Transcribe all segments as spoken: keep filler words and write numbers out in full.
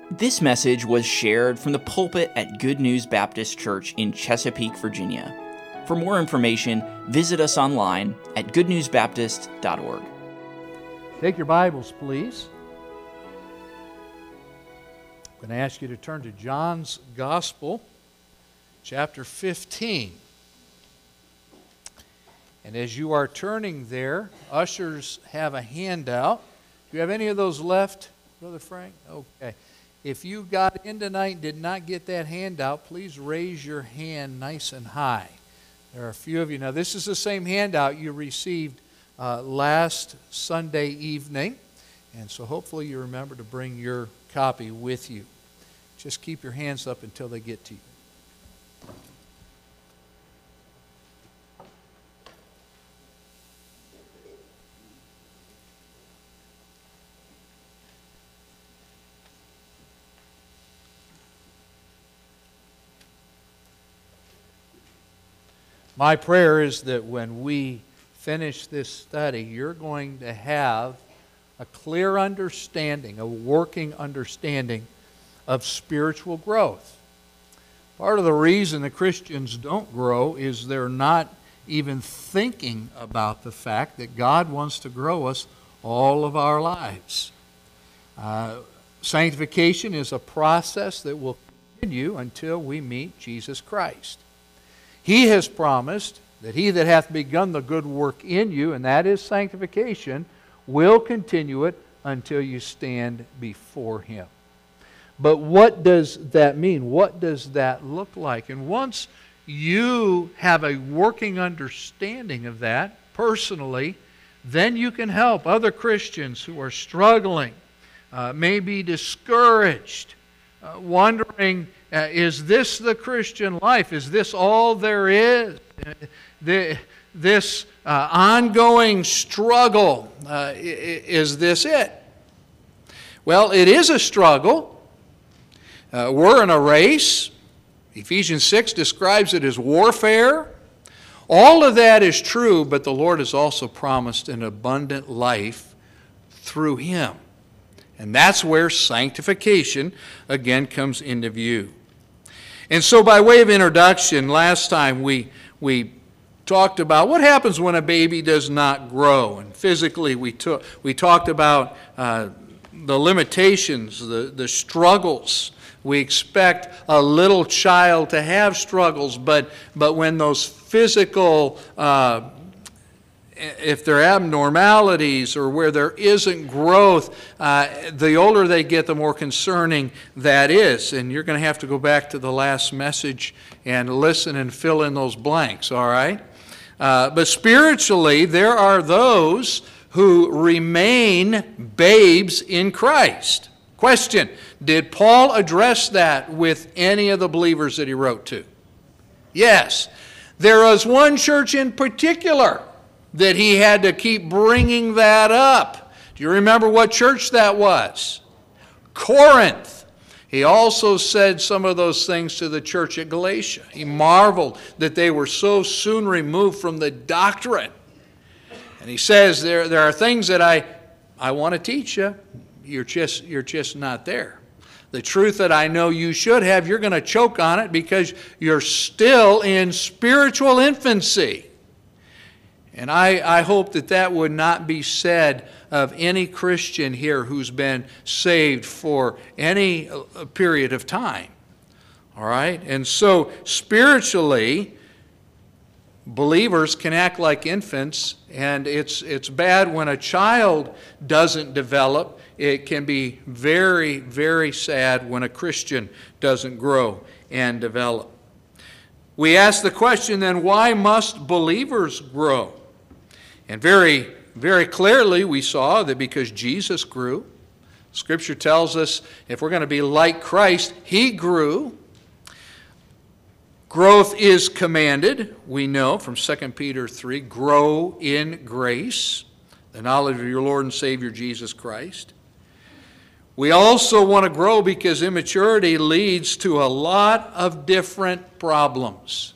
This message was shared from the pulpit at Good News Baptist Church in Chesapeake, Virginia. For more information, visit us online at good news baptist dot org. Take your Bibles, please. I'm going to ask you to turn to John's Gospel, chapter fifteen. And as you are turning there, ushers have a handout. Do you have any of those left, Brother Frank? Okay. If you got in tonight and did not get that handout, please raise your hand nice and high. There are a few of you. Now, this is the same handout you received uh, last Sunday evening. And so hopefully you remember to bring your copy with you. Just keep your hands up until they get to you. My prayer is that when we finish this study, you're going to have a clear understanding, a working understanding of spiritual growth. Part of the reason the Christians don't grow is they're not even thinking about the fact that God wants to grow us all of our lives. Uh, sanctification is a process that will continue until we meet Jesus Christ. He has promised that he that hath begun the good work in you, and that is sanctification, will continue it until you stand before him. But what does that mean? What does that look like? And once you have a working understanding of that personally, then you can help other Christians who are struggling, uh, maybe discouraged, uh, wondering, Uh, is this the Christian life? Is this all there is? Uh, the, this uh, ongoing struggle, uh, is this it? Well, it is a struggle. Uh, we're in a race. Ephesians six describes it as warfare. All of that is true, but the Lord has also promised an abundant life through Him. And that's where sanctification again comes into view. And so by way of introduction, last time we we talked about what happens when a baby does not grow. And physically we, took, we talked about uh, the limitations, the, the struggles. We expect a little child to have struggles, but, but when those physical uh, if there are abnormalities or where there isn't growth, uh, the older they get, the more concerning that is. And you're going to have to go back to the last message and listen and fill in those blanks, all right? Uh, but spiritually, there are those who remain babes in Christ. Question, did Paul address that with any of the believers that he wrote to? Yes. There was one church in particular that he had to keep bringing that up. Do you remember what church that was? Corinth. He also said some of those things to the church at Galatia. He marveled that they were so soon removed from the doctrine. And he says, there, there are things that I, I want to teach you. You're just, you're just not there. The truth that I know you should have, you're going to choke on it because you're still in spiritual infancy. And I, I hope that that would not be said of any Christian here who's been saved for any period of time. All right? And so spiritually, believers can act like infants, and it's, it's bad when a child doesn't develop. It can be very, very sad when a Christian doesn't grow and develop. We ask the question then, why must believers grow? And very, very clearly we saw that because Jesus grew. Scripture tells us if we're going to be like Christ, He grew. Growth is commanded, we know from Second Peter three, grow in grace, the knowledge of your Lord and Savior Jesus Christ. We also want to grow because immaturity leads to a lot of different problems.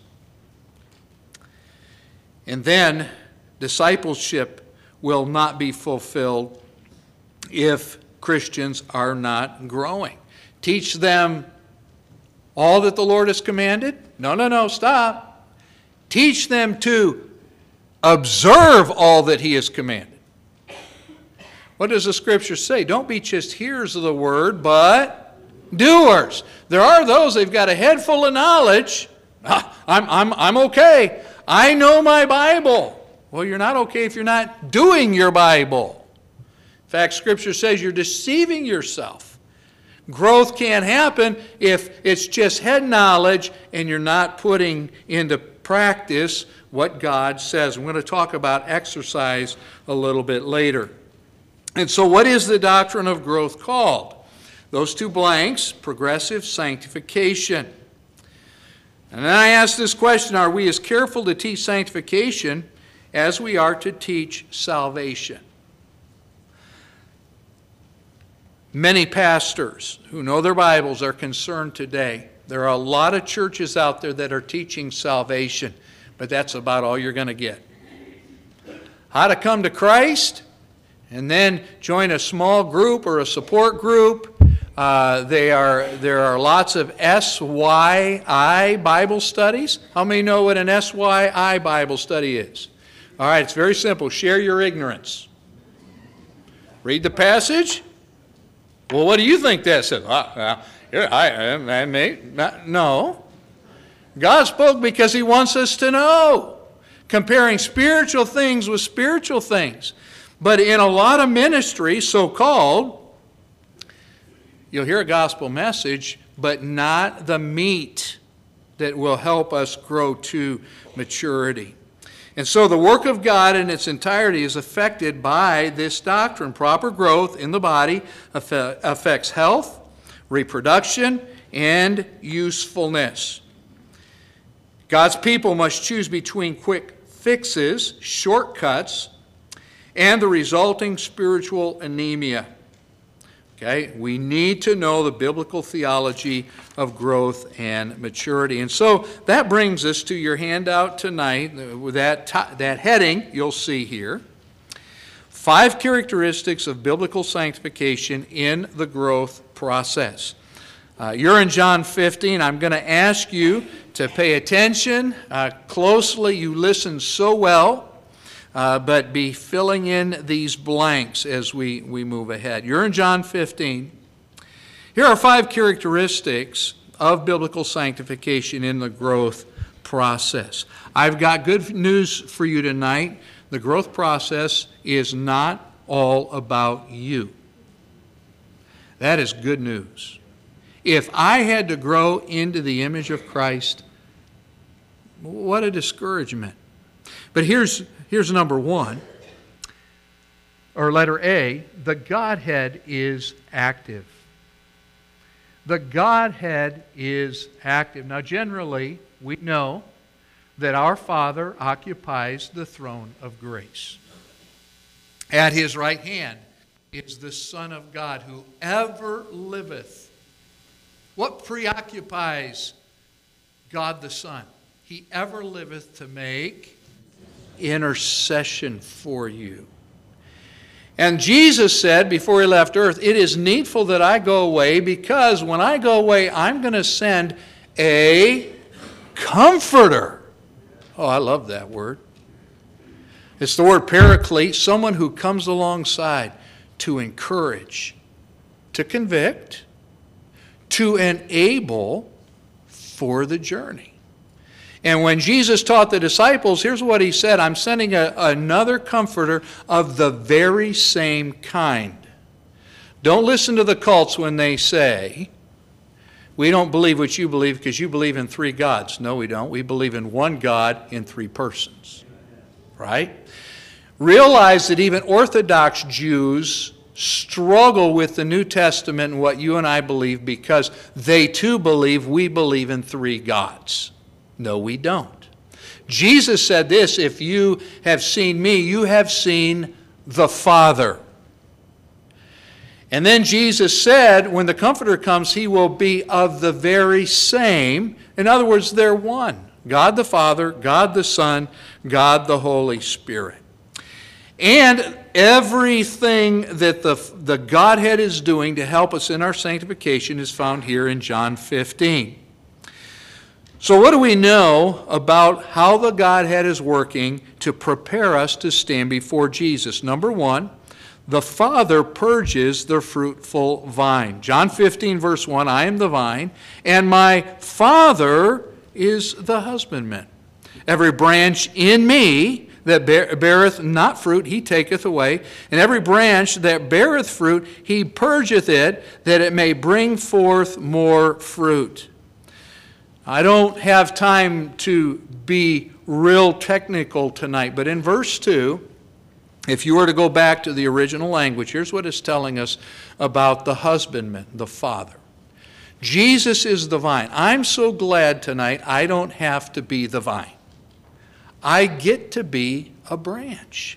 And then discipleship will not be fulfilled if Christians are not growing. teach them all that the Lord has commanded? No, no, no, stop. Teach them to observe all that he has commanded. What does the Scripture say? Don't be just hearers of the word, but doers. There are those, they've got a head full of knowledge. Ah, I'm, I'm, I'm okay. I know my Bible. Well, you're not okay if you're not doing your Bible. In fact, Scripture says you're deceiving yourself. Growth can't happen if it's just head knowledge and you're not putting into practice what God says. I'm going to talk about exercise a little bit later. And so what is the doctrine of growth called? Those two blanks, progressive sanctification. And then I ask this question, are we as careful to teach sanctification as we are to teach salvation? Many pastors who know their Bibles are concerned today. There are a lot of churches out there that are teaching salvation, but that's about all you're going to get. How to come to Christ, and then join a small group or a support group. Uh, they are, there are lots of S Y I Bible studies. How many know what an S Y I Bible study is? All right, it's very simple. Share your ignorance. Read the passage. Well, what do you think that says? Uh, uh, I, I, I may, not, no. God spoke because he wants us to know. Comparing spiritual things with spiritual things. But in a lot of ministries, so-called, you'll hear a gospel message, but not the meat that will help us grow to maturity. And so the work of God in its entirety is affected by this doctrine. Proper growth in the body affects health, reproduction, and usefulness. God's people must choose between quick fixes, shortcuts, and the resulting spiritual anemia. Okay, we need to know the biblical theology of growth and maturity. And so that brings us to your handout tonight, with that, t- that heading you'll see here. Five characteristics of biblical sanctification in the growth process. Uh, you're in John fifteen. I'm going to ask you to pay attention uh, closely. You listen so well. Uh, but be filling in these blanks as we, we move ahead. You're in John fifteen. Here are five characteristics of biblical sanctification in the growth process. I've got good news for you tonight. The growth process is not all about you. That is good news. If I had to grow into the image of Christ, what a discouragement. But here's Here's number one, or letter A, the Godhead is active. The Godhead is active. Now, generally, we know that our Father occupies the throne of grace. At his right hand is the Son of God who ever liveth. What preoccupies God the Son? He ever liveth to make intercession for you. And Jesus said before he left earth, it is needful that I go away, because when I go away, I'm going to send a comforter. Oh, I love that word. It's the word paraclete, someone who comes alongside to encourage, to convict, to enable for the journey. And when Jesus taught the disciples, here's what he said, I'm sending a, another comforter of the very same kind. Don't listen to the cults when they say, we don't believe what you believe because you believe in three gods. No, we don't. We believe in one God in three persons. Right? Realize that even Orthodox Jews struggle with the New Testament and what you and I believe, because they too believe we believe in three gods. No, we don't. Jesus said this, if you have seen me, you have seen the Father. And then Jesus said, when the Comforter comes, he will be of the very same. In other words, they're one. God the Father, God the Son, God the Holy Spirit. And everything that the, the Godhead is doing to help us in our sanctification is found here in John fifteen. So what do we know about how the Godhead is working to prepare us to stand before Jesus? Number one, the Father purges the fruitful vine. John fifteen, verse one, I am the vine, and my Father is the husbandman. Every branch in me that beareth not fruit, he taketh away. And every branch that beareth fruit, he purgeth it, that it may bring forth more fruit. I don't have time to be real technical tonight, but in verse two, if you were to go back to the original language, here's what it's telling us about the husbandman, the Father. Jesus is the vine. I'm so glad tonight I don't have to be the vine. I get to be a branch.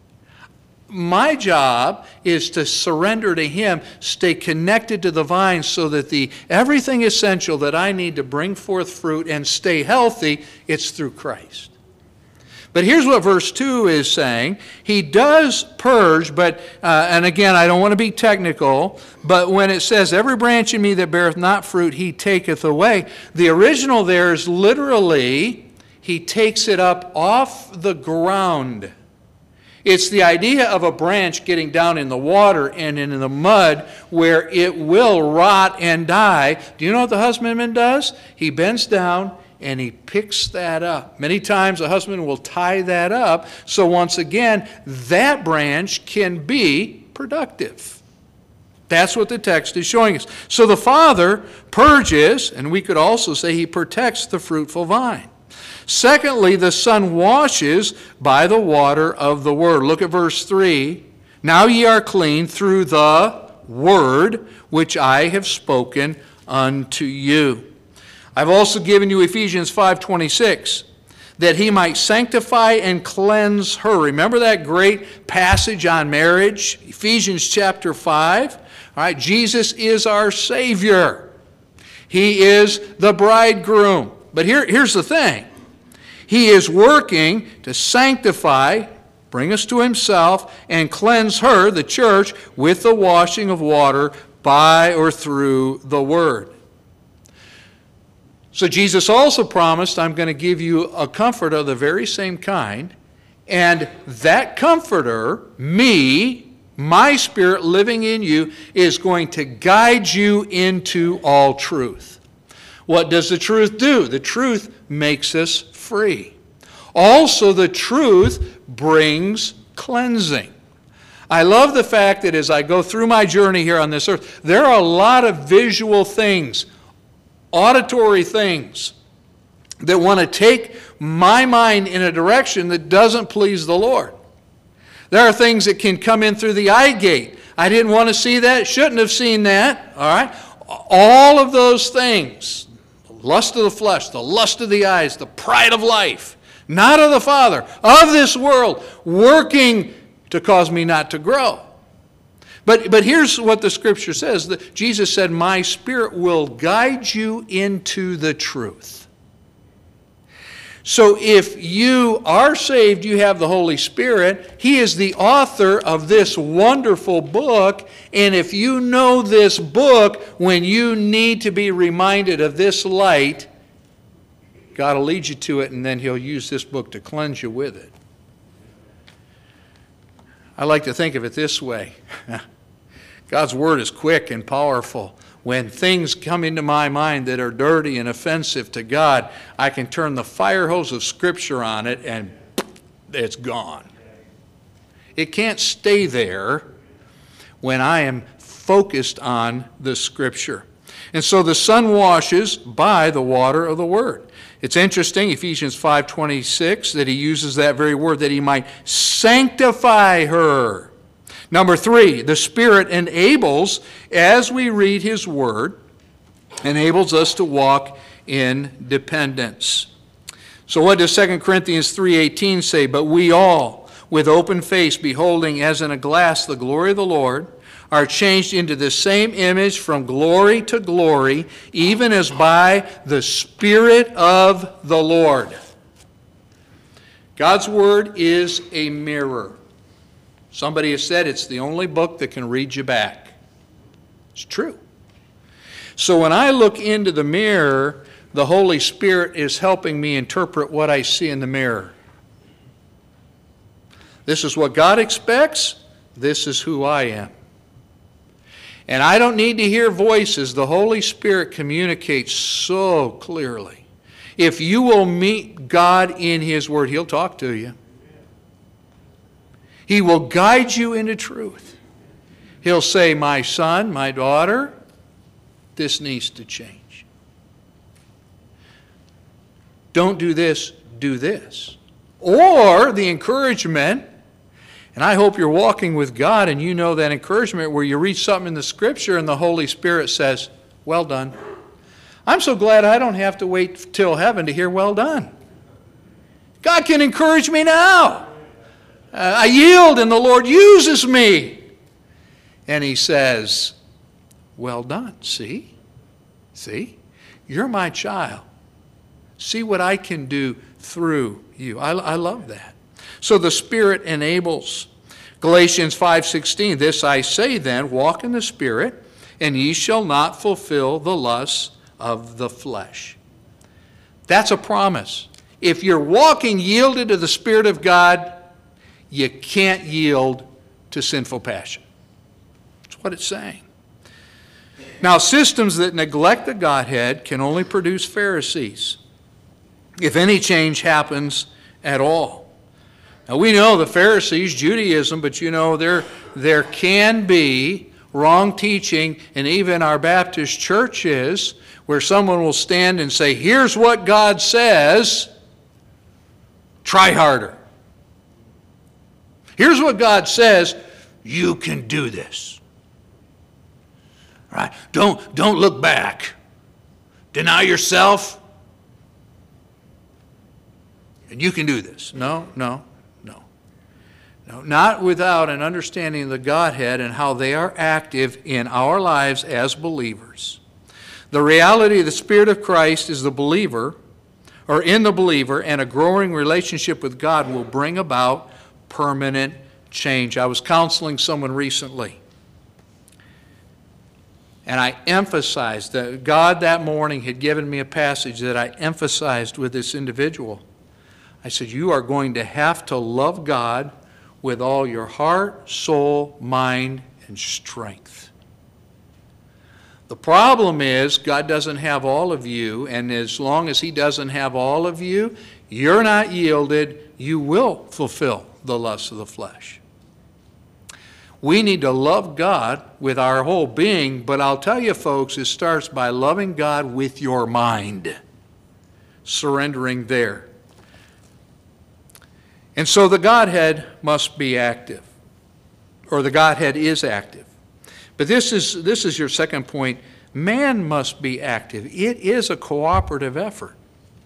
My job is to surrender to him, stay connected to the vine so that the everything essential that I need to bring forth fruit and stay healthy, it's through Christ. But here's what verse two is saying. He does purge, but, uh, and again, I don't want to be technical, but when it says, every branch in me that beareth not fruit, he taketh away, the original there is literally, he takes it up off the ground. It's the idea of a branch getting down in the water and in the mud where it will rot and die. Do you know what the husbandman does? He bends down and he picks that up. Many times a husband will tie that up, so once again, that branch can be productive. That's what the text is showing us. So the Father purges, and we could also say he protects the fruitful vine. Secondly, the Son washes by the water of the Word. Look at verse three. Now ye are clean through the Word which I have spoken unto you. I've also given you Ephesians five twenty-six, that he might sanctify and cleanse her. Remember that great passage on marriage? Ephesians chapter five. All right, Jesus is our Savior. He is the bridegroom. But here, here's the thing. He is working to sanctify, bring us to himself, and cleanse her, the church, with the washing of water by or through the Word. So Jesus also promised, I'm going to give you a comforter of the very same kind, and that comforter, me, my Spirit living in you, is going to guide you into all truth. What does the truth do? The truth makes us free. Also, the truth brings cleansing. I love the fact that as I go through my journey here on this earth, there are a lot of visual things, auditory things, that want to take my mind in a direction that doesn't please the Lord. There are things that can come in through the eye gate. I didn't want to see that, shouldn't have seen that, all right? All of those things, the lust of the flesh, the lust of the eyes, the pride of life, not of the Father, of this world, working to cause me not to grow. But, but here's what the Scripture says. That Jesus said, my Spirit will guide you into the truth. So if you are saved, you have the Holy Spirit. He is the author of this wonderful book. And if you know this book, when you need to be reminded of this light, God will lead you to it, and then he'll use this book to cleanse you with it. I like to think of it this way. God's Word is quick and powerful. When things come into my mind that are dirty and offensive to God, I can turn the fire hose of Scripture on it and it's gone. It can't stay there when I am focused on the Scripture. And so the Son washes by the water of the Word. It's interesting, Ephesians five twenty-six, that he uses that very word, that he might sanctify her. Number three, the Spirit enables, as we read his word, enables us to walk in dependence. So what does Second Corinthians three eighteen say? But we all, with open face, beholding as in a glass the glory of the Lord, are changed into the same image from glory to glory, even as by the Spirit of the Lord. God's Word is a mirror. Somebody has said it's the only book that can read you back. It's true. So when I look into the mirror, the Holy Spirit is helping me interpret what I see in the mirror. This is what God expects. This is who I am. And I don't need to hear voices. The Holy Spirit communicates so clearly. If you will meet God in His Word, He'll talk to you. He will guide you into truth. He'll say, my son, my daughter, this needs to change. Don't do this, do this. Or the encouragement, and I hope you're walking with God and you know that encouragement where you read something in the Scripture and the Holy Spirit says, well done. I'm so glad I don't have to wait till heaven to hear well done. God can encourage me now. Uh, I yield and the Lord uses me. And He says, well done. See? See? You're my child. See what I can do through you. I, I love that. So the Spirit enables. Galatians five sixteen, this I say then, walk in the Spirit, and ye shall not fulfill the lusts of the flesh. That's a promise. If you're walking yielded to the Spirit of God, you can't yield to sinful passion. That's what it's saying. Now, systems that neglect the Godhead can only produce Pharisees, if any change happens at all. Now, we know the Pharisees, Judaism, but you know, there, there can be wrong teaching, and even our Baptist churches, where someone will stand and say, here's what God says, try harder. Here's what God says, you can do this. Right? Don't, don't look back. Deny yourself, and you can do this. No, no, no. No, not without an understanding of the Godhead and how they are active in our lives as believers. The reality of the Spirit of Christ is the believer, or in the believer, and a growing relationship with God will bring about permanent change. I was counseling someone recently, and I emphasized that God that morning had given me a passage that I emphasized with this individual. I said, you are going to have to love God with all your heart, soul, mind, and strength. The problem is God doesn't have all of you, and as long as He doesn't have all of you, you're not yielded, you will fulfill the lusts of the flesh. We need to love God with our whole being, but I'll tell you folks, it starts by loving God with your mind, surrendering there. And so the Godhead must be active, or the Godhead is active. But this is, this is your second point. Man must be active. It is a cooperative effort.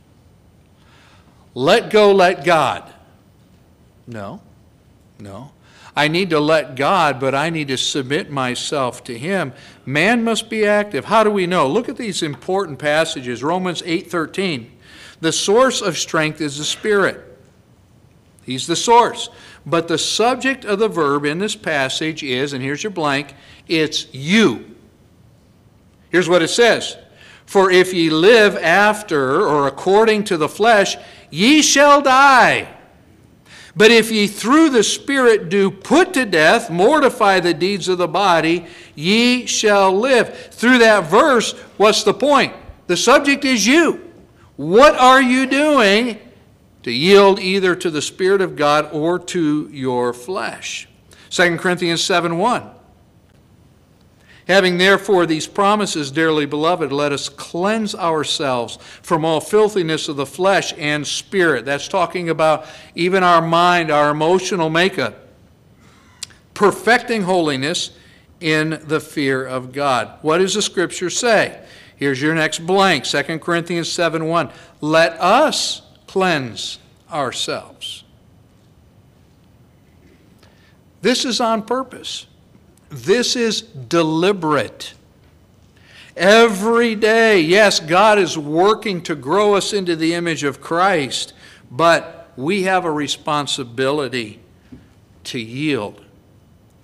Let go, let God. No, no. I need to let God, but I need to submit myself to Him. Man must be active. How do we know? Look at these important passages. Romans eight thirteen. The source of strength is the Spirit. He's the source. But the subject of the verb in this passage is, and here's your blank, it's you. Here's what it says. For if ye live after or according to the flesh, ye shall die. But if ye through the Spirit do put to death, mortify the deeds of the body, ye shall live. Through that verse, what's the point? The subject is you. What are you doing to yield either to the Spirit of God or to your flesh? Second Corinthians seven one. Having therefore these promises, dearly beloved, let us cleanse ourselves from all filthiness of the flesh and spirit. That's talking about even our mind, our emotional makeup. Perfecting holiness in the fear of God. What does the Scripture say? Here's your next blank, Second Corinthians seven one. Let us cleanse ourselves. This is on purpose. This is deliberate. Every day, yes, God is working to grow us into the image of Christ, but we have a responsibility to yield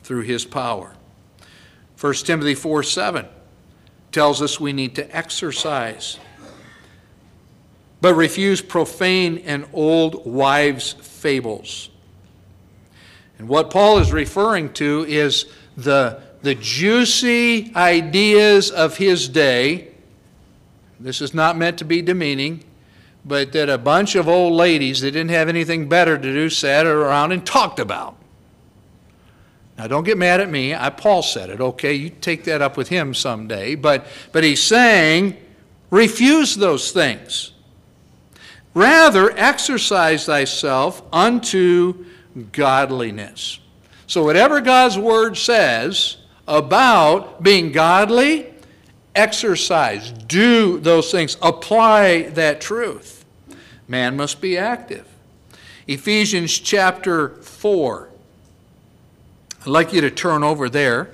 through his power. First Timothy four seven tells us we need to exercise, but refuse profane and old wives' fables. And what Paul is referring to is the, the juicy ideas of his day. This is not meant to be demeaning, but that a bunch of old ladies that didn't have anything better to do sat around and talked about. Now, don't get mad at me. I, Paul said it, okay? You take that up with him someday. But, but he's saying, refuse those things. Rather, exercise thyself unto godliness. So whatever God's word says about being godly, exercise, do those things, apply that truth. Man must be active. Ephesians chapter four. I'd like you to turn over there.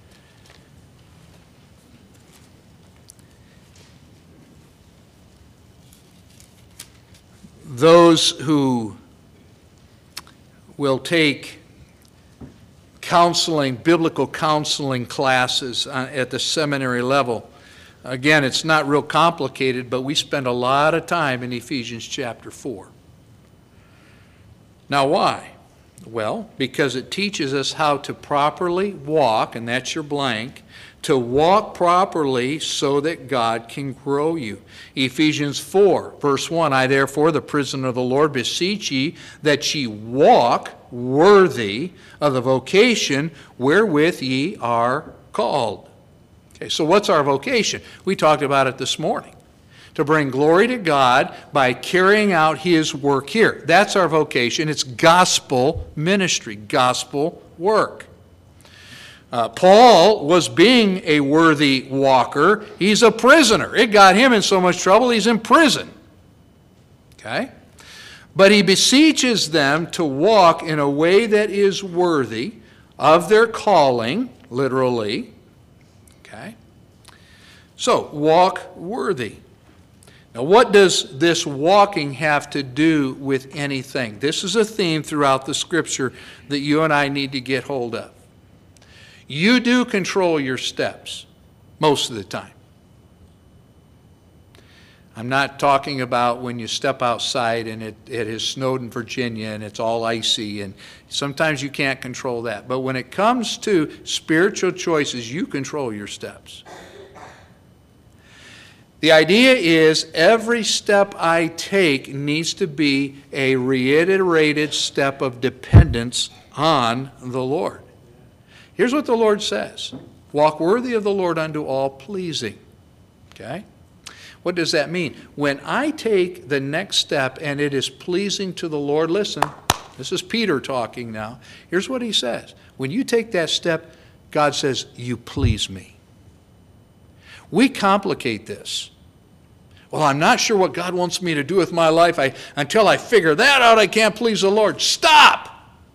Those who will take counseling, biblical counseling classes at the seminary level, again, it's not real complicated, but we spend a lot of time in Ephesians chapter four. Now, why? Well, because it teaches us how to properly walk, and that's your blank, to walk properly so that God can grow you. Ephesians four, verse one, I therefore, the prisoner of the Lord, beseech ye that ye walk worthy of the vocation wherewith ye are called. Okay, so what's our vocation? We talked about it this morning. To bring glory to God by carrying out his work here. That's our vocation. It's gospel ministry, gospel work. Uh, Paul was being a worthy walker. He's a prisoner. It got him in so much trouble, he's in prison. Okay? But he beseeches them to walk in a way that is worthy of their calling, literally. Okay? So, walk worthy. Now, what does this walking have to do with anything? This is a theme throughout the Scripture that you and I need to get hold of. You do control your steps most of the time. I'm not talking about when you step outside and it, it has snowed in Virginia and it's all icy, and sometimes you can't control that. But when it comes to spiritual choices, you control your steps. The idea is every step I take needs to be a reiterated step of dependence on the Lord. Here's what the Lord says. Walk worthy of the Lord unto all pleasing. Okay? What does that mean? When I take the next step and it is pleasing to the Lord, listen, this is Peter talking now. Here's what he says. When you take that step, God says, you please me. We complicate this. Well, I'm not sure what God wants me to do with my life. I, until I figure that out, I can't please the Lord. Stop!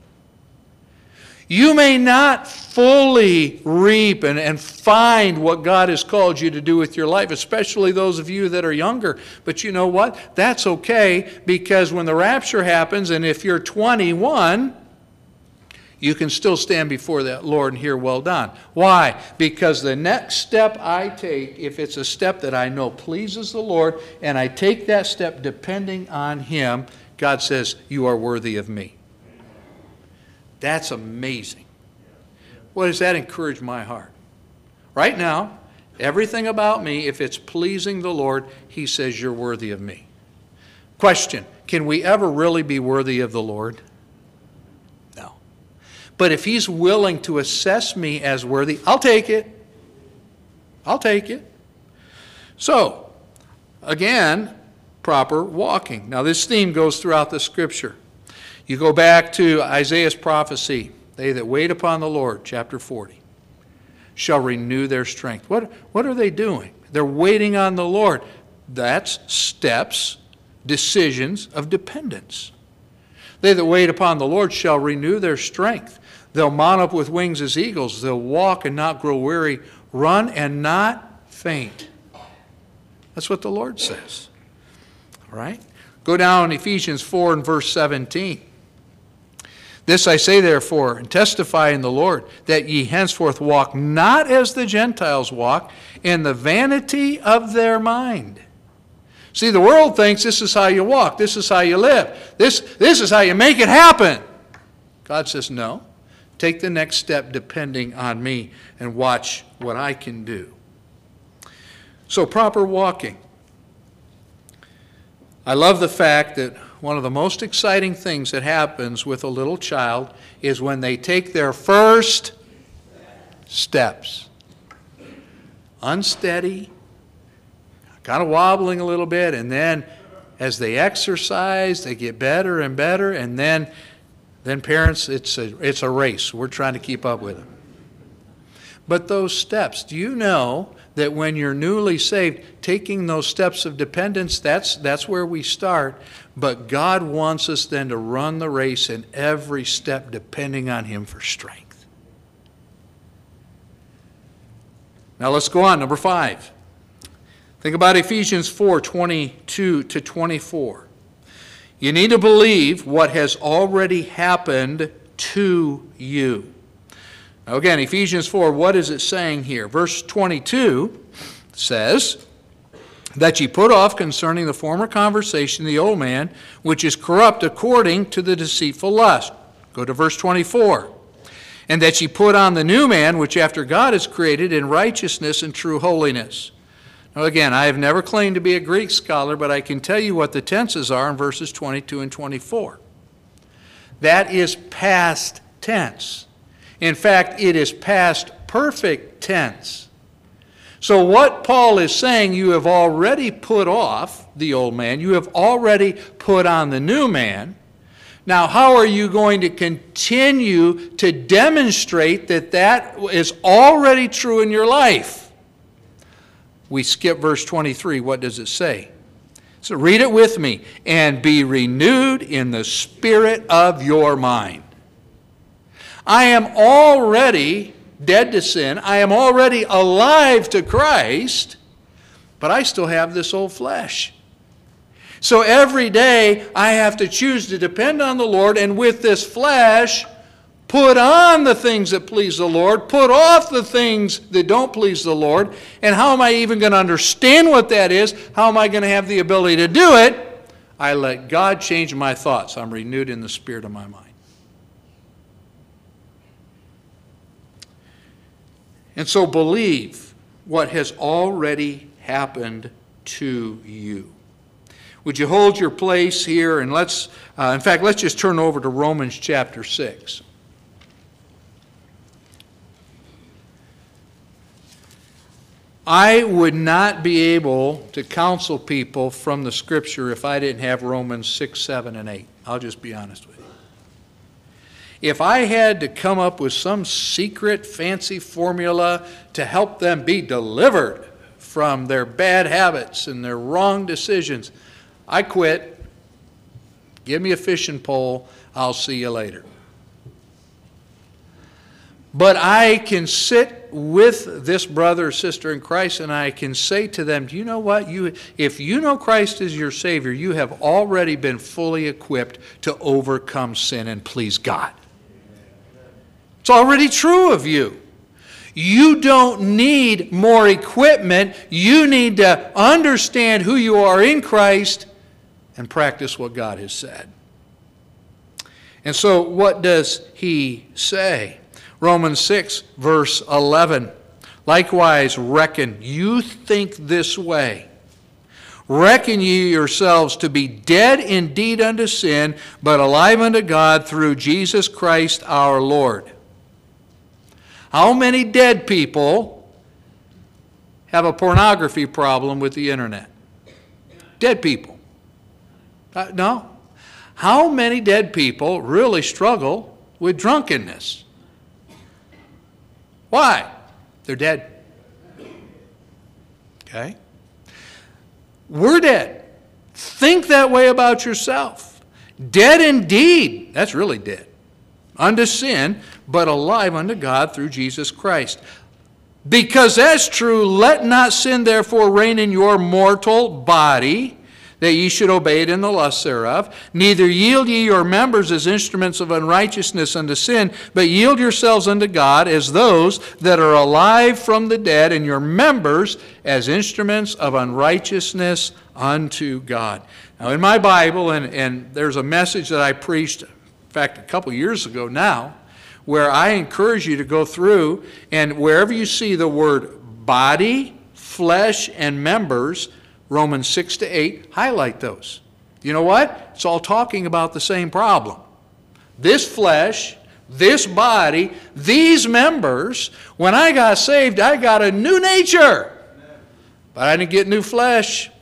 You may not fully reap and, and find what God has called you to do with your life, especially those of you that are younger. But you know what? That's okay, because when the rapture happens, and if you're twenty-one, you can still stand before that Lord and hear, well done. Why? Because the next step I take, if it's a step that I know pleases the Lord, and I take that step depending on him, God says, you are worthy of me. That's amazing. What does that encourage my heart? Right now, everything about me, if it's pleasing the Lord, he says, you're worthy of me. Question, can we ever really be worthy of the Lord? No. But if he's willing to assess me as worthy, I'll take it. I'll take it. So, again, proper walking. Now, this theme goes throughout the Scripture. You go back to Isaiah's prophecy, they that wait upon the Lord, chapter forty, shall renew their strength. What, what are they doing? They're waiting on the Lord. That's steps, decisions of dependence. They that wait upon the Lord shall renew their strength. They'll mount up with wings as eagles. They'll walk and not grow weary, run and not faint. That's what the Lord says. All right? Go down Ephesians four and verse seventeen. This I say therefore, and testify in the Lord, that ye henceforth walk not as the Gentiles walk, in the vanity of their mind. See, the world thinks this is how you walk, this is how you live, this, this is how you make it happen. God says, no. Take the next step depending on me and watch what I can do. So, proper walking. I love the fact that one of the most exciting things that happens with a little child is when they take their first steps. Unsteady, kind of wobbling a little bit, and then as they exercise, they get better and better, and then, then parents, it's a, it's a race. We're trying to keep up with them. But those steps, do you know that when you're newly saved, taking those steps of dependence, that's, that's where we start. But God wants us then to run the race in every step depending on Him for strength. Now let's go on, number five. Think about Ephesians four, twenty-two to twenty-four. You need to believe what has already happened to you. Now again, Ephesians four, what is it saying here? Verse twenty-two says, that ye put off concerning the former conversation the old man, which is corrupt according to the deceitful lust. Go to verse twenty-four. And that ye put on the new man, which after God is created in righteousness and true holiness. Now again, I have never claimed to be a Greek scholar, but I can tell you what the tenses are in verses twenty-two and twenty-four. That is past tense. In fact, it is past perfect tense. So what Paul is saying, you have already put off the old man. You have already put on the new man. Now, how are you going to continue to demonstrate that that is already true in your life? We skip verse twenty-three. What does it say? So read it with me. And be renewed in the spirit of your mind. I am already dead to sin. I am already alive to Christ, but I still have this old flesh. So every day I have to choose to depend on the Lord, and with this flesh, put on the things that please the Lord, put off the things that don't please the Lord. And how am I even going to understand what that is? How am I going to have the ability to do it? I let God change my thoughts. I'm renewed in the spirit of my mind. And so believe what has already happened to you. Would you hold your place here, and let's, uh, in fact, let's just turn over to Romans chapter six. I would not be able to counsel people from the Scripture if I didn't have Romans six, seven, and eight. I'll just be honest with you. If I had to come up with some secret fancy formula to help them be delivered from their bad habits and their wrong decisions, I quit. Give me a fishing pole. I'll see you later. But I can sit with this brother or sister in Christ, and I can say to them, do you know what? You, if you know Christ as your Savior, you have already been fully equipped to overcome sin and please God. It's already true of you. You don't need more equipment. You need to understand who you are in Christ and practice what God has said. And so what does he say? Romans six, verse eleven. Likewise, reckon, you think this way. Reckon ye yourselves to be dead indeed unto sin, but alive unto God through Jesus Christ our Lord. How many dead people have a pornography problem with the internet? Dead people. Uh, no. How many dead people really struggle with drunkenness? Why? They're dead. Okay? We're dead. Think that way about yourself. Dead indeed. That's really dead. Unto sin, but alive unto God through Jesus Christ. Because that's true, let not sin therefore reign in your mortal body, that ye should obey it in the lusts thereof. Neither yield ye your members as instruments of unrighteousness unto sin, but yield yourselves unto God as those that are alive from the dead, and your members as instruments of unrighteousness unto God. Now in my Bible, and, and there's a message that I preached, in fact, a couple years ago now, where I encourage you to go through, and wherever you see the word body, flesh, and members, Romans six to eight, highlight those. You know what? It's all talking about the same problem. This flesh, this body, these members, when I got saved, I got a new nature. But I didn't get new flesh.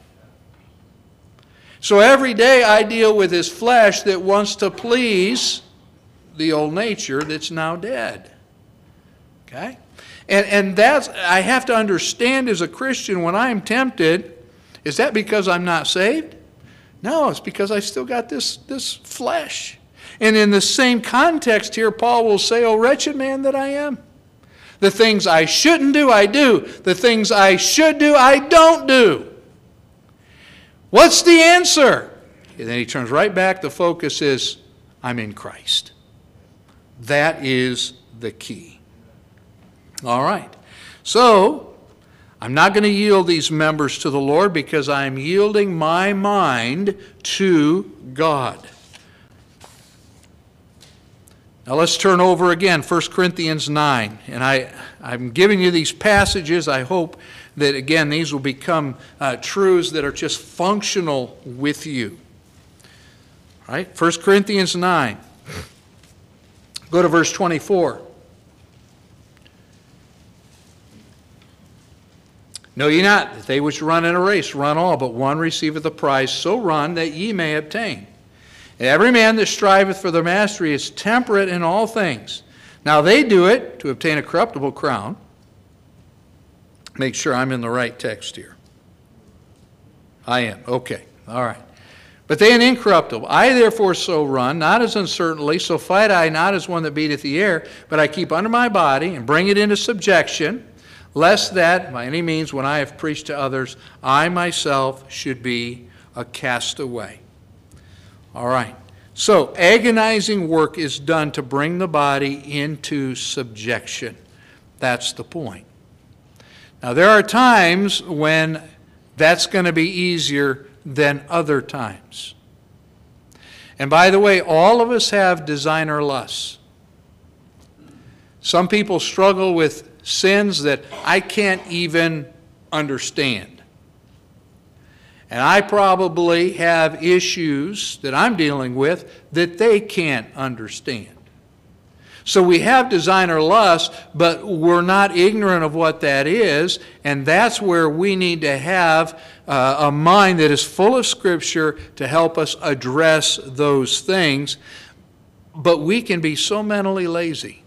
So every day I deal with this flesh that wants to please the old nature that's now dead. Okay? And, and that's, I have to understand as a Christian, when I'm tempted, is that because I'm not saved? No, it's because I still got this, this flesh. And in the same context here, Paul will say, "O wretched man that I am. The things I shouldn't do, I do. The things I should do, I don't do." What's the answer? And then he turns right back. The focus is, I'm in Christ. That is the key. All right. So, I'm not going to yield these members to the Lord because I'm yielding my mind to God. Now let's turn over again, First Corinthians nine. And I, I'm giving you these passages. I hope that, again, these will become uh, truths that are just functional with you. All right, First Corinthians nine. Go to verse twenty-four. Know ye not that they which run in a race run all, but one receiveth the prize, so run that ye may obtain. And every man that striveth for the mastery is temperate in all things. Now they do it to obtain a corruptible crown. Make sure I'm in the right text here. I am. Okay. All right. But they an incorruptible. I therefore so run, not as uncertainly, so fight I not as one that beateth the air, but I keep under my body and bring it into subjection, lest that, by any means, when I have preached to others, I myself should be a castaway. All right. So, agonizing work is done to bring the body into subjection. That's the point. Now, there are times when that's going to be easier than other times. And by the way, all of us have designer lusts. Some people struggle with sins that I can't even understand. And I probably have issues that I'm dealing with that they can't understand. So we have designer lust, but we're not ignorant of what that is, and that's where we need to have uh, a mind that is full of Scripture to help us address those things. But we can be so mentally lazy.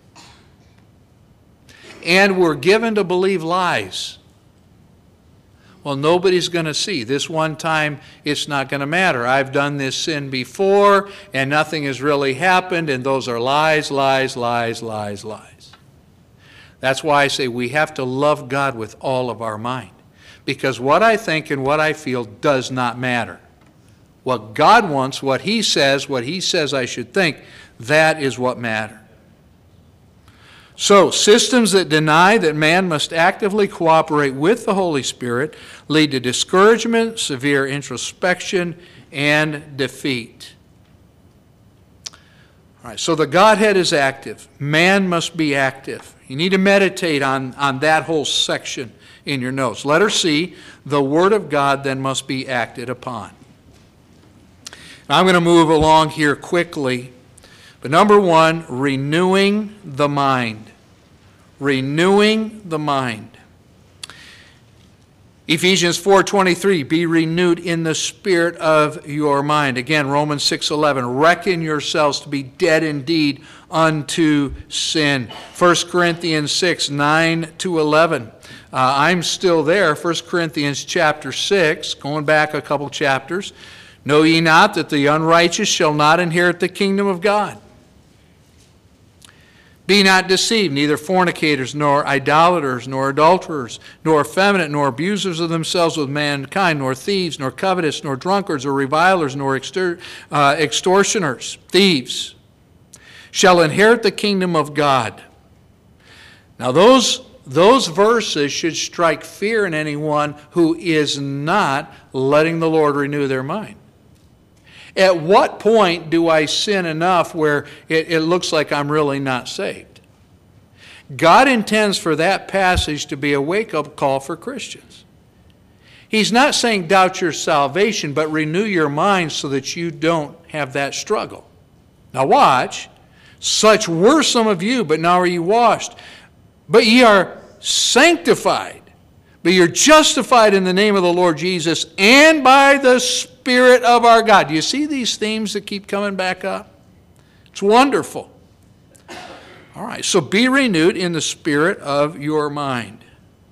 And we're given to believe lies. Well, nobody's going to see. This one time, it's not going to matter. I've done this sin before, and nothing has really happened, and those are lies, lies, lies, lies, lies. That's why I say we have to love God with all of our mind. Because what I think and what I feel does not matter. What God wants, what He says, what He says I should think, that is what matters. So, systems that deny that man must actively cooperate with the Holy Spirit lead to discouragement, severe introspection, and defeat. All right, so the Godhead is active. Man must be active. You need to meditate on, on that whole section in your notes. Letter C, the Word of God then must be acted upon. Now, I'm going to move along here quickly. But number one, renewing the mind. Renewing the mind. Ephesians four twenty-three, be renewed in the spirit of your mind. Again, Romans six eleven, reckon yourselves to be dead indeed unto sin. First Corinthians six nine to eleven. Uh, I'm still there. First Corinthians chapter six, going back a couple chapters. Know ye not that the unrighteous shall not inherit the kingdom of God? Be not deceived, neither fornicators, nor idolaters, nor adulterers, nor effeminate, nor abusers of themselves with mankind, nor thieves, nor covetous, nor drunkards, or revilers, nor extor- uh, extortioners, thieves, shall inherit the kingdom of God. Now those, those verses should strike fear in anyone who is not letting the Lord renew their mind. At what point do I sin enough where it, it looks like I'm really not saved? God intends for that passage to be a wake-up call for Christians. He's not saying doubt your salvation, but renew your mind so that you don't have that struggle. Now watch. Such were some of you, but now are you washed. But ye are sanctified. But you're justified in the name of the Lord Jesus and by the Spirit of our God. Do you see these themes that keep coming back up? It's wonderful. All right, so be renewed in the spirit of your mind.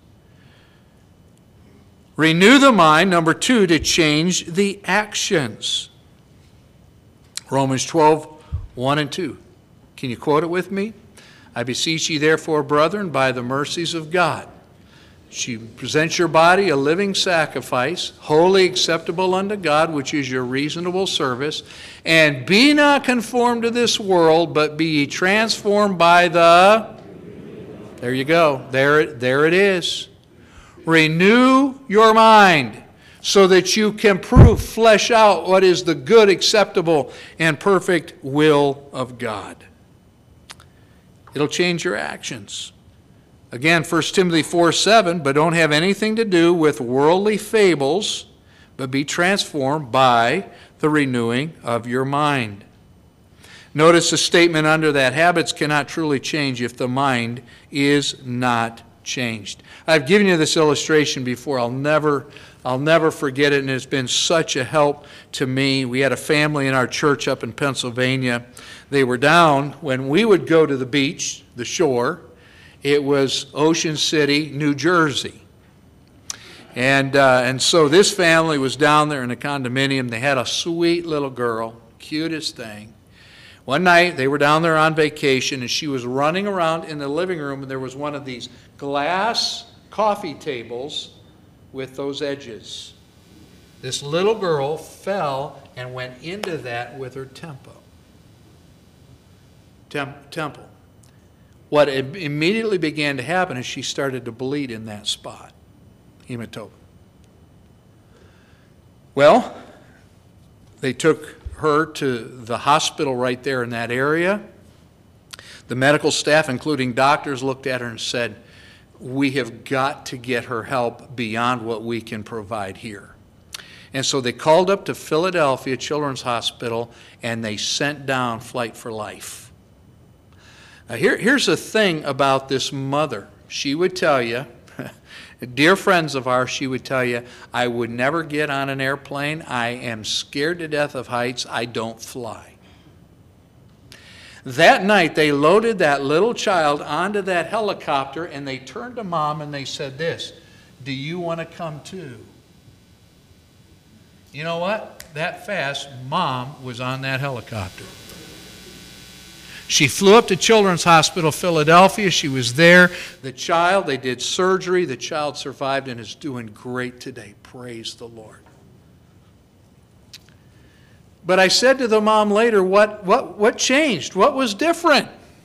Renew the mind, number two, to change the actions. Romans twelve, one and two. Can you quote it with me? I beseech ye therefore, brethren, by the mercies of God, you present your body a living sacrifice, wholly acceptable unto God, which is your reasonable service. And be not conformed to this world, but be ye transformed by the... There you go. There, there it is. Renew your mind so that you can prove, flesh out what is the good, acceptable, and perfect will of God. It'll change your actions. Again, First Timothy four seven, but don't have anything to do with worldly fables, but be transformed by the renewing of your mind. Notice the statement under that, habits cannot truly change if the mind is not changed. I've given you this illustration before. I'll never, I'll never forget it, and it's been such a help to me. We had a family in our church up in Pennsylvania. They were down when we would go to the beach, the shore. It was Ocean City, New Jersey. And uh, and so this family was down there in a condominium. They had a sweet little girl, cutest thing. One night they were down there on vacation, and she was running around in the living room, and there was one of these glass coffee tables with those edges. This little girl fell and went into that with her tempo. Tem- temple. What immediately began to happen is she started to bleed in that spot. Hematoma. Well, they took her to the hospital right there in that area. The medical staff, including doctors, looked at her and said, we have got to get her help beyond what we can provide here. And so they called up to Philadelphia Children's Hospital, and they sent down Flight for Life. Now here, here's the thing about this mother. She would tell you, dear friends of ours, she would tell you, I would never get on an airplane. I am scared to death of heights. I don't fly. That night, they loaded that little child onto that helicopter, and they turned to Mom and they said this, do you want to come too? You know what? That fast, Mom was on that helicopter. She flew up to Children's Hospital, Philadelphia. She was there. The child, they did surgery. The child survived and is doing great today. Praise the Lord. But I said to the mom later, what, what, what changed? What was different?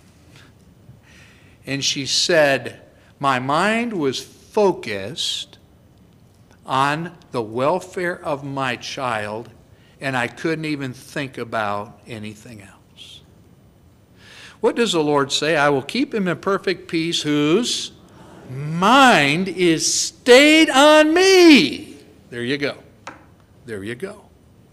And she said, my mind was focused on the welfare of my child, and I couldn't even think about anything else. What does the Lord say? I will keep him in perfect peace whose mind is stayed on me. There you go. There you go.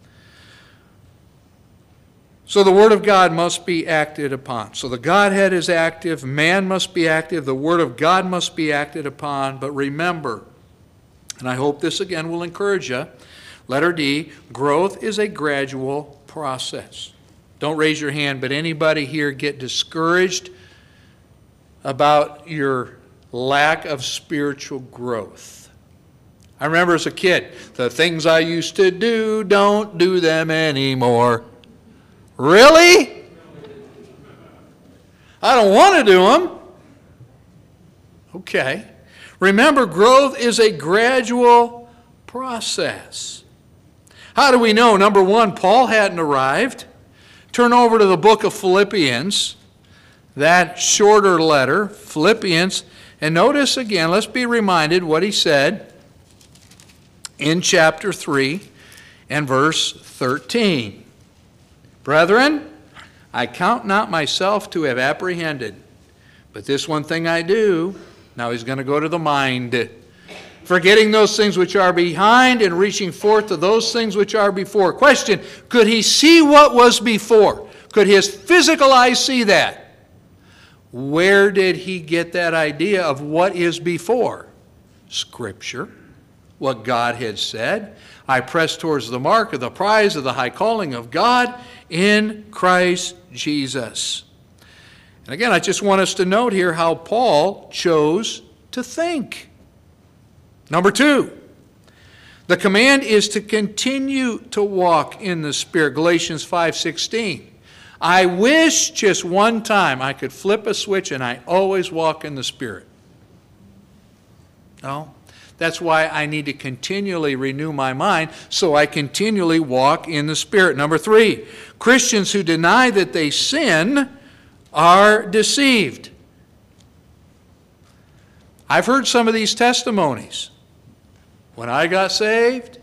So the Word of God must be acted upon. So the Godhead is active. Man must be active. The Word of God must be acted upon. But remember, and I hope this again will encourage you, letter D, growth is a gradual process. Don't raise your hand, but anybody here get discouraged about your lack of spiritual growth? I remember as a kid, the things I used to do, don't do them anymore. Really? I don't want to do them. Okay. Remember, growth is a gradual process. How do we know? Number one, Paul hadn't arrived. Turn over to the book of Philippians, that shorter letter, Philippians, and notice again, let's be reminded what he said in chapter three and verse thirteen. Brethren, I count not myself to have apprehended, but this one thing I do. Now he's going to go to the mind. Forgetting those things which are behind and reaching forth to those things which are before. Question, could he see what was before? Could his physical eyes see that? Where did he get that idea of what is before? Scripture. What God had said. I press towards the mark of the prize of the high calling of God in Christ Jesus. And again, I just want us to note here how Paul chose to think. Number two, the command is to continue to walk in the Spirit. Galatians five sixteen. I wish just one time I could flip a switch and I always walk in the Spirit. No, that's why I need to continually renew my mind so I continually walk in the Spirit. Number three, Christians who deny that they sin are deceived. I've heard some of these testimonies. When I got saved,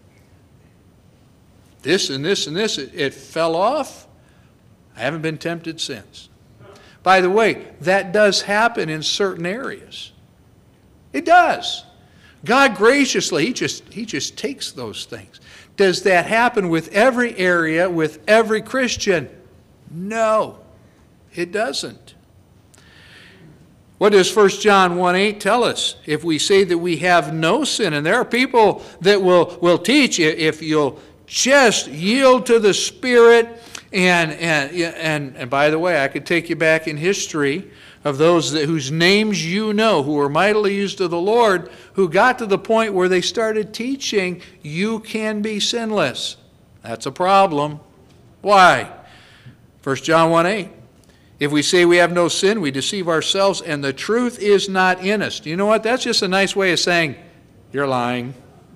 this and this and this, it, it fell off. I haven't been tempted since. By the way, that does happen in certain areas. It does. God graciously, he just, he just takes those things. Does that happen with every area, with every Christian? No. It doesn't. What does First John one eight tell us? If we say that we have no sin, and there are people that will, will teach, if you'll just yield to the Spirit, and, and, and, and by the way, I could take you back in history of those that, whose names you know, who were mightily used of the Lord, who got to the point where they started teaching, you can be sinless. That's a problem. Why? First John one eight. If we say we have no sin, we deceive ourselves, and the truth is not in us. Do you know what? That's just a nice way of saying, you're lying.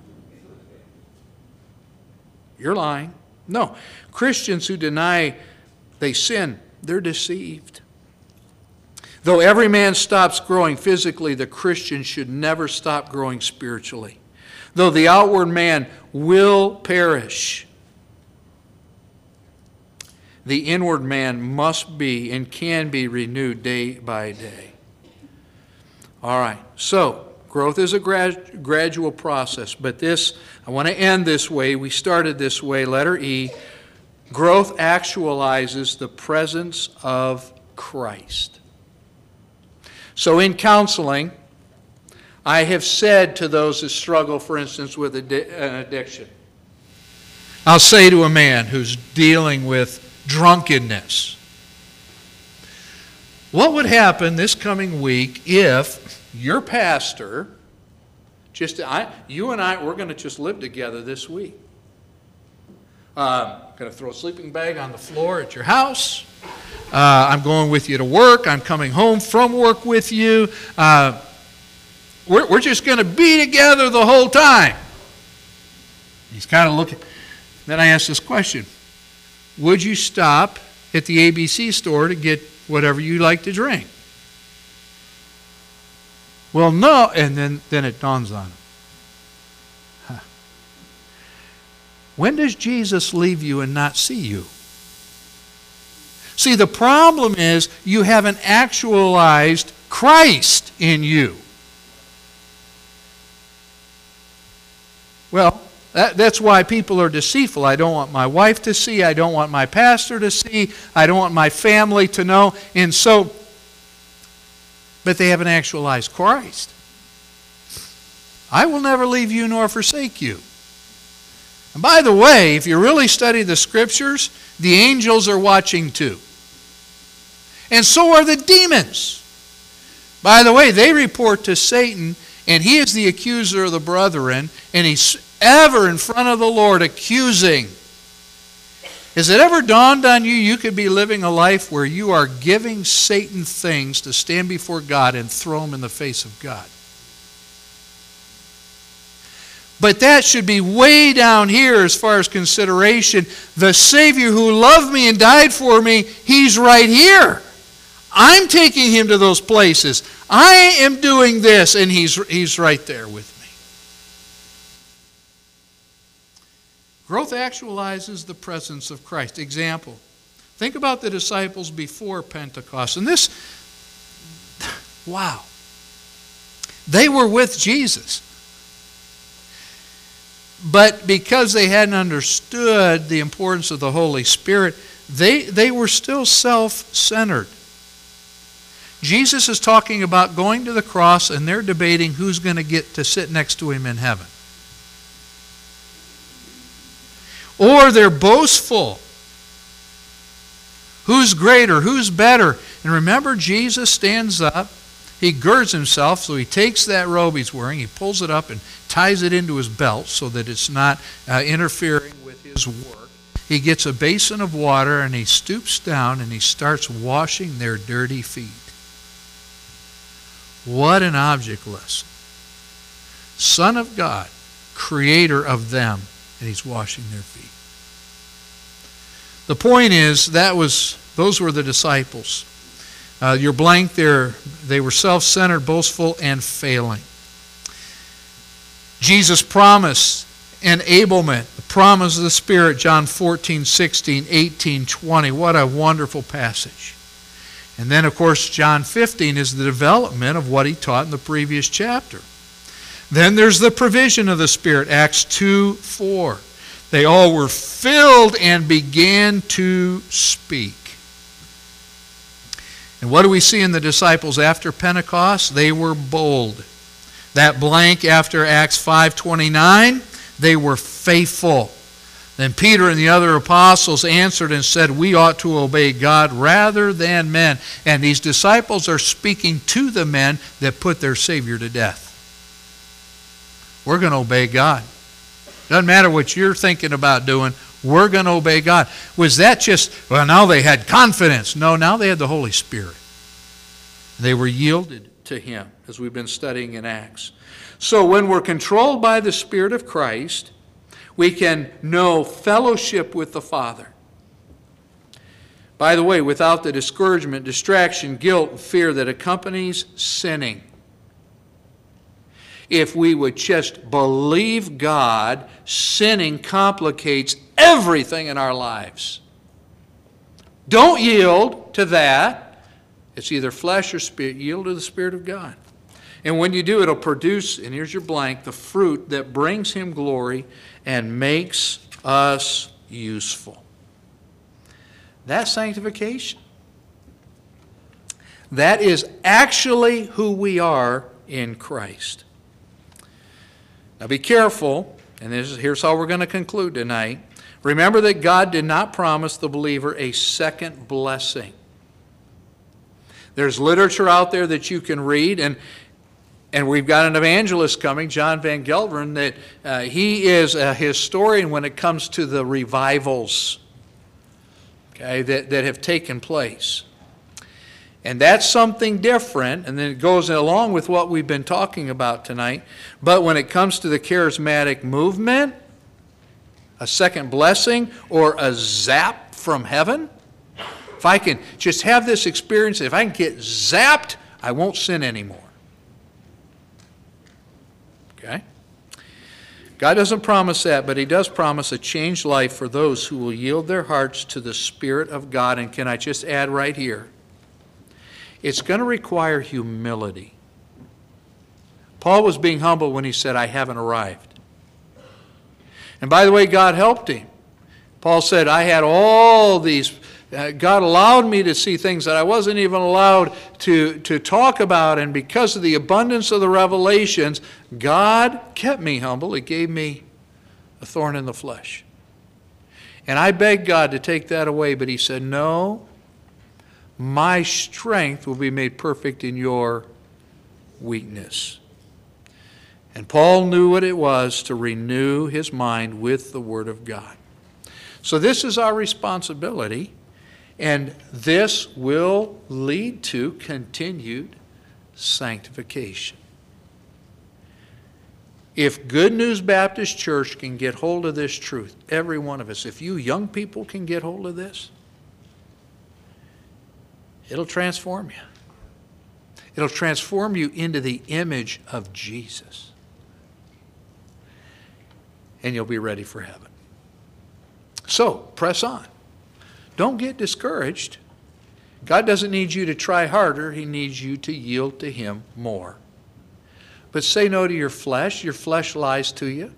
You're lying. No. Christians who deny they sin, they're deceived. Though every man stops growing physically, the Christian should never stop growing spiritually. Though the outward man will perish, the inward man must be and can be renewed day by day. All right, so growth is a grad, gradual process, but this, I want to end this way. We started this way, letter E. Growth actualizes the presence of Christ. So in counseling, I have said to those who struggle, for instance, with an addiction, I'll say to a man who's dealing with drunkenness, what would happen this coming week if your pastor, just I, you and I, we're going to just live together this week. I'm going to throw a sleeping bag on the floor at your house. Uh, I'm going with you to work. I'm coming home from work with you. Uh, we're, we're just going to be together the whole time. He's kind of looking. Then I asked this question. Would you stop at the A B C store to get whatever you like to drink? Well, no. And then, then it dawns on him. Huh. When does Jesus leave you and not see you? See, the problem is you haven't actualized Christ in you. Well, that, that's why people are deceitful. I don't want my wife to see. I don't want my pastor to see. I don't want my family to know. And so, but they haven't actualized Christ. I will never leave you nor forsake you. And by the way, if you really study the Scriptures, the angels are watching too. And so are the demons. By the way, they report to Satan, and he is the accuser of the brethren, and he's ever in front of the Lord accusing. Has it ever dawned on you you could be living a life where you are giving Satan things to stand before God and throw them in the face of God? But that should be way down here as far as consideration. The Savior who loved me and died for me, He's right here. I'm taking Him to those places. I am doing this, and He's, he's right there with me. Growth actualizes the presence of Christ. Example, think about the disciples before Pentecost. And this, wow. They were with Jesus. But because they hadn't understood the importance of the Holy Spirit, they, they were still self-centered. Jesus is talking about going to the cross, and they're debating who's going to get to sit next to Him in heaven. Or they're boastful. Who's greater? Who's better? And remember, Jesus stands up. He girds himself, so he takes that robe he's wearing, he pulls it up and ties it into his belt so that it's not uh, interfering with his work. He gets a basin of water and he stoops down and he starts washing their dirty feet. What an object lesson. Son of God, creator of them, and he's washing their feet. The point is, that was those were the disciples. Uh, your blank there, they were self-centered, boastful, and failing. Jesus' promise, enablement, the promise of the Spirit, John fourteen, sixteen, eighteen, twenty. What a wonderful passage. And then, of course, John fifteen is the development of what he taught in the previous chapter. Then there's the provision of the Spirit, Acts two, four. They all were filled and began to speak. And what do we see in the disciples after Pentecost? They were bold. That blank after Acts five twenty-nine, they were faithful. Then Peter and the other apostles answered and said, we ought to obey God rather than men. And these disciples are speaking to the men that put their Savior to death. We're going to obey God. Doesn't matter what you're thinking about doing, we're going to obey God. Was that just, well, now they had confidence? No, now they had the Holy Spirit. They were yielded to Him, as we've been studying in Acts. So when we're controlled by the Spirit of Christ, we can know fellowship with the Father. By the way, without the discouragement, distraction, guilt, and fear that accompanies sinning. If we would just believe God, sinning complicates everything in our lives. Don't yield to that. It's either flesh or spirit. Yield to the Spirit of God. And when you do, it'll produce, and here's your blank, the fruit that brings Him glory and makes us useful. That's sanctification. That is actually who we are in Christ. Now be careful, and this is, here's how we're going to conclude tonight. Remember that God did not promise the believer a second blessing. There's literature out there that you can read, and and we've got an evangelist coming, John Van Gelderen, that uh, he is a historian when it comes to the revivals, okay, that, that have taken place. And that's something different, and then it goes along with what we've been talking about tonight. But when it comes to the charismatic movement, a second blessing, or a zap from heaven, if I can just have this experience, if I can get zapped, I won't sin anymore. Okay? God doesn't promise that, but He does promise a changed life for those who will yield their hearts to the Spirit of God. And can I just add right here? It's going to require humility. Paul was being humble when he said, I haven't arrived. And by the way, God helped him. Paul said, I had all these, uh, God allowed me to see things that I wasn't even allowed to, to talk about. And because of the abundance of the revelations, God kept me humble. He gave me a thorn in the flesh. And I begged God to take that away, but He said, no. My strength will be made perfect in your weakness. And Paul knew what it was to renew his mind with the Word of God. So this is our responsibility, and this will lead to continued sanctification. If Good News Baptist Church can get hold of this truth, every one of us, if you young people can get hold of this, it'll transform you. It'll transform you into the image of Jesus. And you'll be ready for heaven. So, press on. Don't get discouraged. God doesn't need you to try harder. He needs you to yield to Him more. But say no to your flesh. Your flesh lies to you.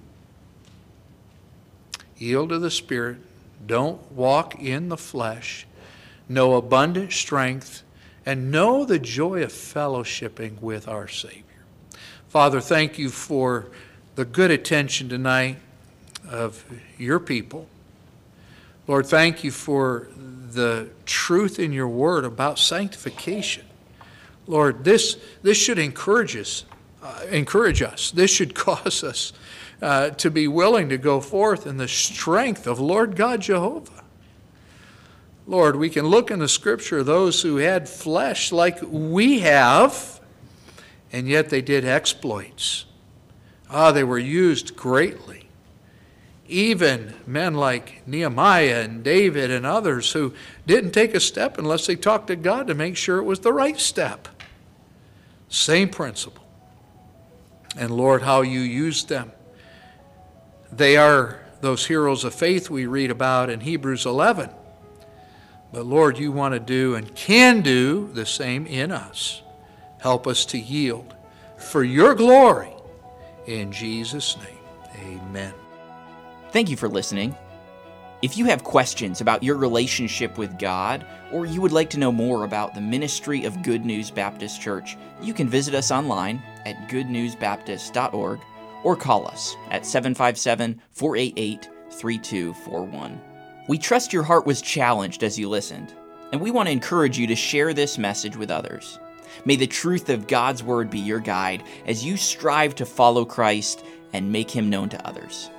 Yield to the Spirit. Don't walk in the flesh. Know abundant strength. And know the joy of fellowshipping with our Savior. Father, thank you for the good attention tonight of your people. Lord, thank you for the truth in your word about sanctification. Lord, this, this should encourage us. Uh, encourage us. This should cause us uh, to be willing to go forth in the strength of Lord God Jehovah. Lord, we can look in the Scripture, those who had flesh like we have, and yet they did exploits. Ah, they were used greatly. Even men like Nehemiah and David and others who didn't take a step unless they talked to God to make sure it was the right step. Same principle. And Lord, how you used them. They are those heroes of faith we read about in Hebrews eleven. But Lord, you want to do and can do the same in us. Help us to yield for your glory. In Jesus' name, amen. Thank you for listening. If you have questions about your relationship with God, or you would like to know more about the ministry of Good News Baptist Church, you can visit us online at good news baptist dot org or call us at seven five seven, four eight eight, three two four one. We trust your heart was challenged as you listened, and we want to encourage you to share this message with others. May the truth of God's Word be your guide as you strive to follow Christ and make Him known to others.